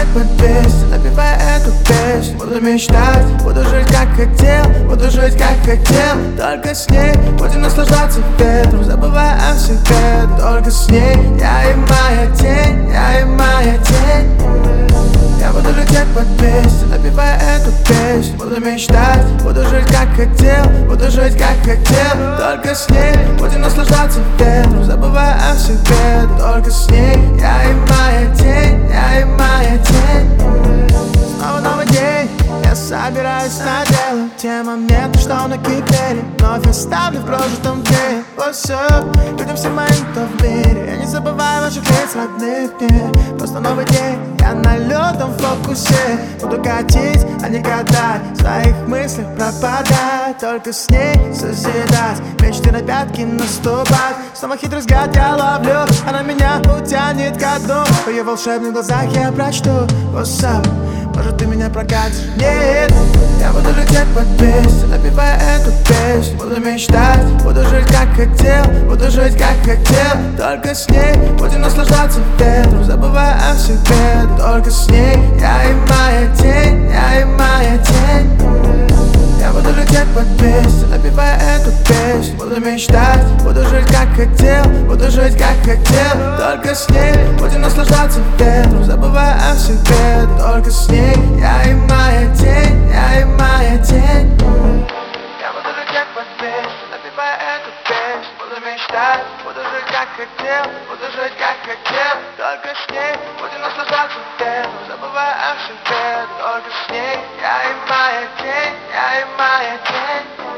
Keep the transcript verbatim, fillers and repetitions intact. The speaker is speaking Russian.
под песню, напевая эту песню. Буду мечтать, буду жить как хотел, буду жить как хотел. Только с ней будем наслаждаться ветром, забывая о себе. Только с ней я и моя тень, я и моя тень. Я буду лететь под песню, напевая эту песню. Буду мечтать, буду жить как хотел, буду жить как хотел. Только с ней будем наслаждаться ветром, забывая о себе. Только с ней я и моя тень, я и моя тень. Снова новый день, я собираюсь на дело. Те моменты, что накипели, вновь оставлю в прожитом дне. Все, людям всем моим, кто в мире. Я не забываю ваших лиц родных мне. Просто новый день, я на лётом фокусе. Буду катить, а не катать, в своих мыслях пропадать. Только с ней созидать, мечты на пятки наступать. Снова хитрый взгляд я ловлю, она меня утянет ко дну. В ее волшебных глазах я прочту: what's up? Может, ты меня прокатишь? Нет, я буду лететь под песню, напевая эту песню. Буду мечтать, буду жить как хотел, буду жить как хотел. Только с ней будем наслаждаться ветром, забывая о себе. Только с ней я и моя тень, я и моя тень. Я буду лететь под песню, напевая эту песню. Буду мечтать, буду жить как хотел, буду жить как хотел. Только с ней будем наслаждаться ветром, забывая о себе. Только с ней я и моя тень, я и моя тень. Я буду лететь под песню, напевая эту песню. Буду мечтать, буду жить как хотел, буду жить как хотел. Только с ней будем наслаждаться ветром, забывая о себе. Только с ней я и моя тень, я и моя тень.